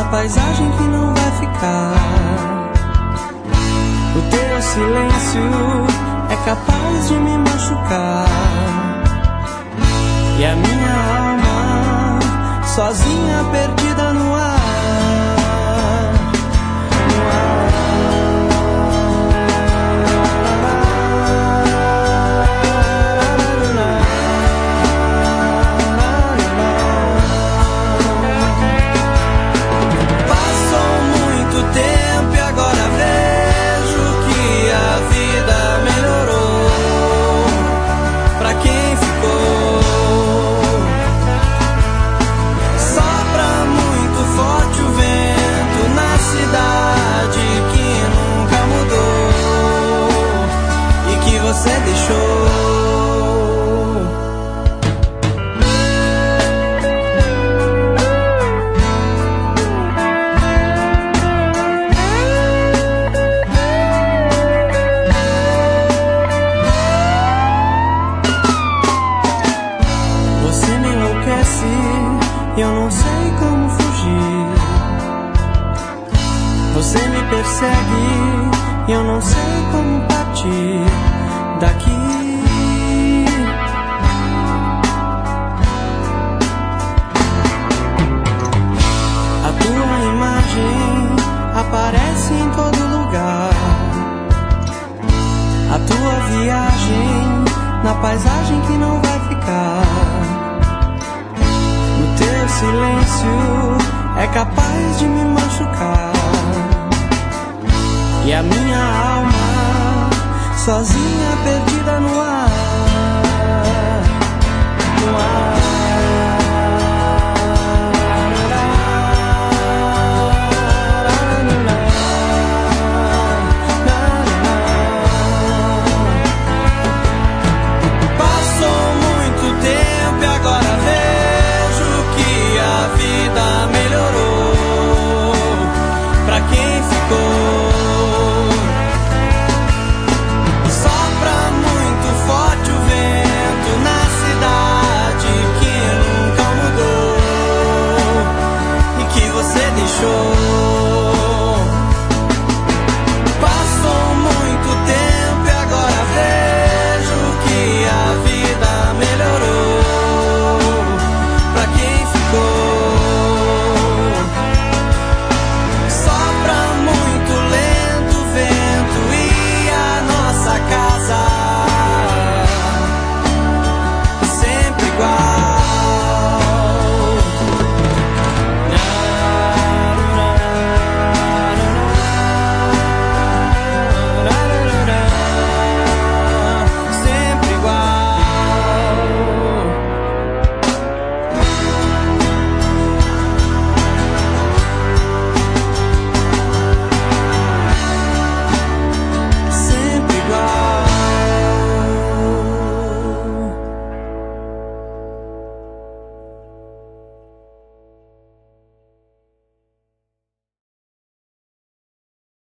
na paisagem que não vai ficar. O teu silêncio é capaz de me machucar. E a minha alma sozinha, perdida no ar. Você deixou. Você me enlouquece e eu não sei como fugir. Você me persegue e eu não sei como partir daqui. A tua imagem aparece em todo lugar. A tua viagem na paisagem que não vai ficar. O teu silêncio é capaz de me machucar. E a minha alma sozinha, perdida no ar, no ar.